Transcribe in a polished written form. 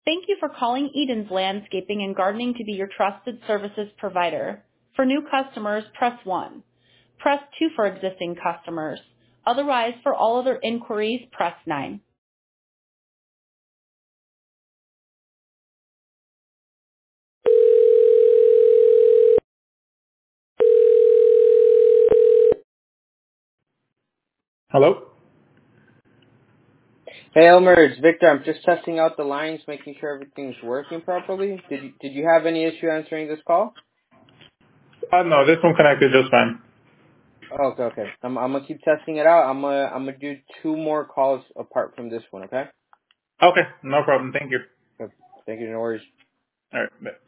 Thank you for calling Eden's Landscaping and Gardening to be your trusted services provider. For new customers, press 1. Press 2 for existing customers. Otherwise, for all other inquiries, press 9. Hello? Hey Elmer, it's Victor. I'm just testing out the lines, making sure everything's working properly. Did you have any issue answering this call? No, this one connected just fine. Okay. I'm gonna keep testing it out. I'm gonna do 2 more calls apart from this one. Okay. Okay, no problem. Thank you. Thank you. No worries. All right, bye.